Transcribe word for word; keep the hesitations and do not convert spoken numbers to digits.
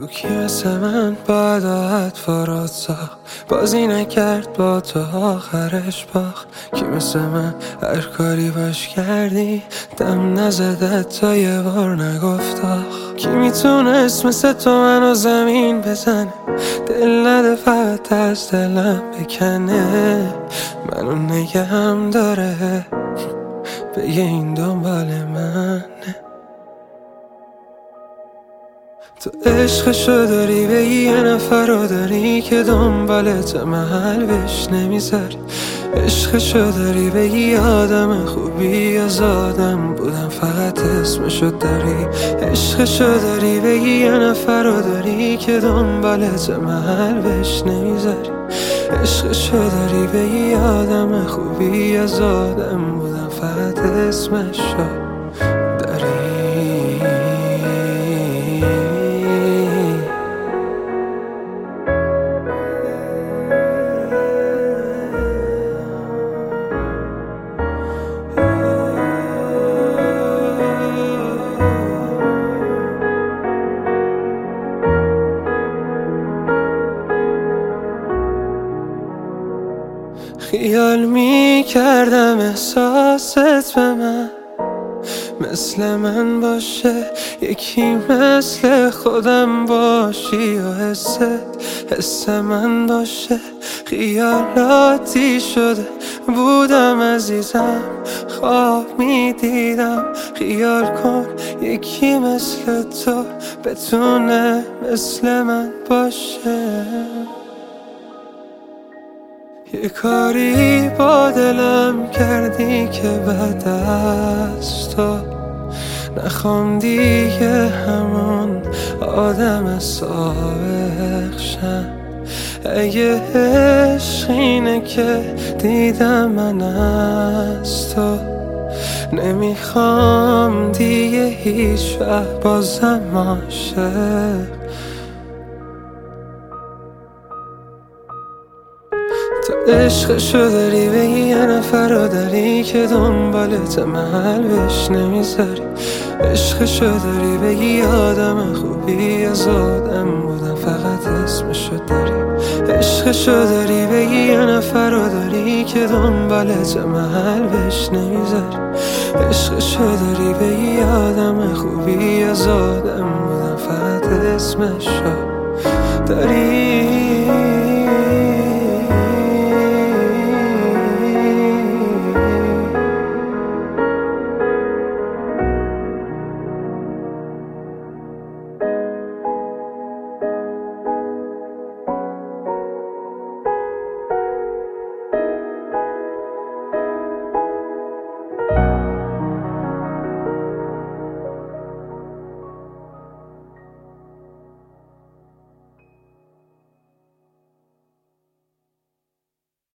بگو کی مثل من باید آهد فاراد ساخت، بازی نکرد با تو آخرش باخت. کی مثل من هر کاری باش کردی دم نزدت تا یه بار نگفت آخ. کی میتونست مثل تو منو زمین بزنه، دل نده فقط از دلم بکنه، منو نگهم داره بگه این دنبال منه. تو عشقشو داری به یه نفر رو داری که دنبالت محل بهش نمیذاری. عشقشو داری به یه آدم خوبی از آدم بودم فقط اسمشو داری. عشقشو داری به یه نفر رو داری که دنبالت محل بهش نمیذاری. عشقشو داری به یه آدم خوبی از آدم بودم فقط اسمشو داری. خیال می کردم احساست به من مثل من باشه، یکی مثل خودم باشی و حست حس من باشه. خیالاتی شده بودم عزیزم، خواب می دیدم خیال کن یکی مثل تو بتونه مثل من باشه. یه کاری با دلم کردی که بعد از تو نخوام دیگه همون آدم سابق شم. اگه عشق اینه که دیدم من از تو، نمیخوام دیگه هیچ وقت بازم عاشق. تو عشقشو داری به یه نفر رو داری که دنبالت محل بهش نمیذاری. عشقشو داری به یه آدم خوبی از آدم بودم فقط اسمشو داری. عشقشو داری به یه نفر رو داری که دنبالت محل بهش نمیذاری. عشقشو داری به یه آدم خوبی از آدم بودم فقط اسمشو داری.